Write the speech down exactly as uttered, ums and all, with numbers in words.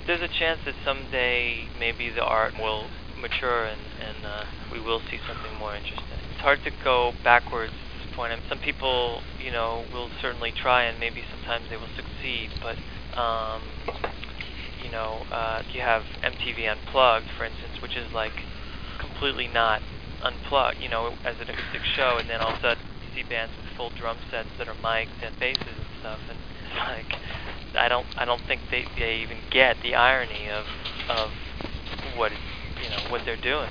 there's a chance that someday maybe the art will mature and, and uh, we will see something more interesting. It's hard to go backwards at this point. And some people, you know, will certainly try and maybe sometimes they will succeed, but um, you know, uh, you have M T V Unplugged, for instance, which is like completely not unplugged, you know, as an acoustic show, and then all of a sudden you see bands with full drum sets that are mic'd and basses and stuff, and it's like, I don't, I don't think they, they even get the irony of, of what, you know, what they're doing.